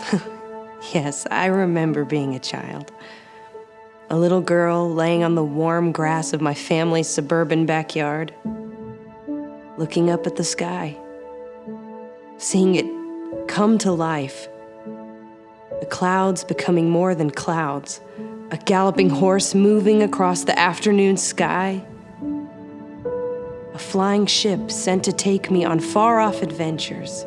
Yes, I remember being a child. A little girl laying on the warm grass of my family's suburban backyard, looking up at the sky, seeing it come to life. The clouds becoming more than clouds, a galloping horse moving across the afternoon sky, a flying ship sent to take me on far-off adventures,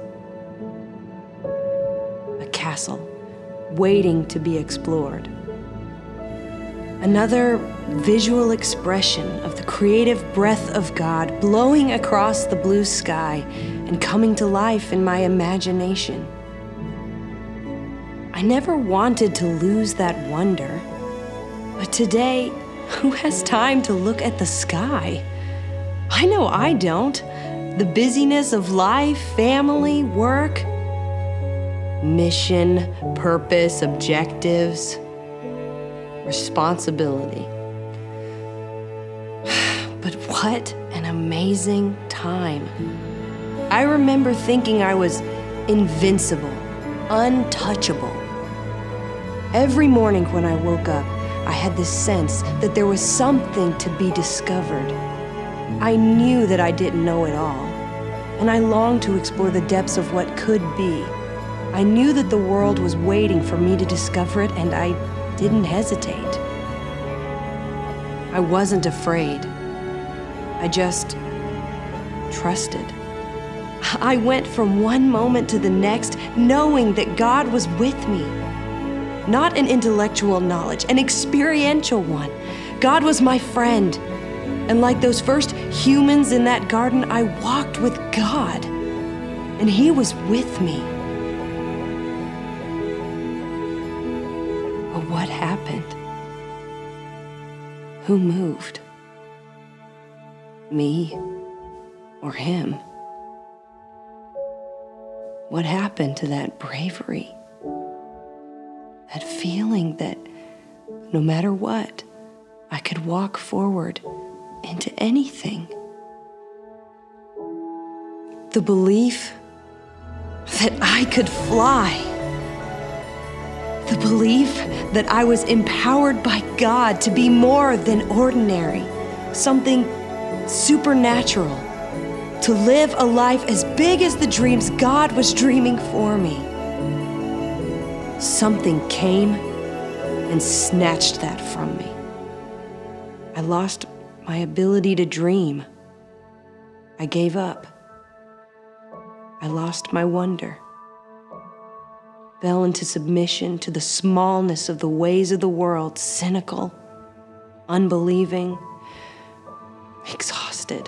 a castle waiting to be explored. Another visual expression of the creative breath of God blowing across the blue sky and coming to life in my imagination. I never wanted to lose that wonder, but today, who has time to look at the sky? I know I don't. The busyness of life, family, work, mission, purpose, objectives, responsibility. But what an amazing time. I remember thinking I was invincible, untouchable. Every morning when I woke up, I had this sense that there was something to be discovered. I knew that I didn't know it all, and I longed to explore the depths of what could be. I knew that the world was waiting for me to discover it, and I didn't hesitate. I wasn't afraid. I just trusted. I went from one moment to the next, knowing that God was with me. Not an intellectual knowledge, an experiential one. God was my friend. And like those first humans in that garden, I walked with God, and He was with me. But what happened? Who moved? Me or Him? What happened to that bravery? That feeling that no matter what, I could walk forward into anything. The belief that I could fly. The belief that I was empowered by God to be more than ordinary, something supernatural, to live a life as big as the dreams God was dreaming for me. Something came and snatched that from me. I lost my ability to dream. I gave up. I lost my wonder. Fell into submission to the smallness of the ways of the world, cynical, unbelieving, exhausted.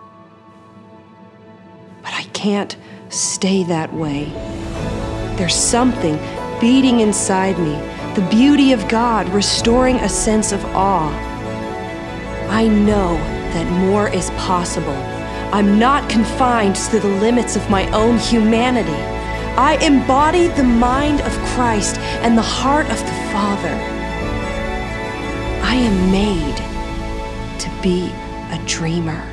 But I can't stay that way. There's something beating inside me, the beauty of God restoring a sense of awe. I know that more is possible. I'm not confined to the limits of my own humanity. I embody the mind of Christ and the heart of the Father. I am made to be a dreamer.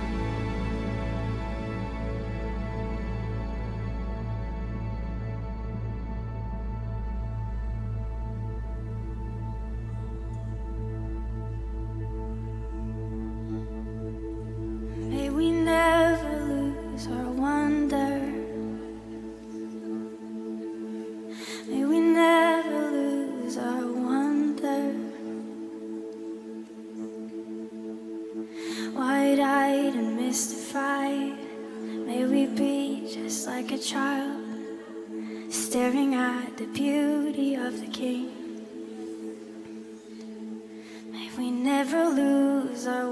May we never lose our wonder. May we never lose our wonder. Wide-eyed and mystified, may we be just like a child, staring at the beauty of the King. May we never lose our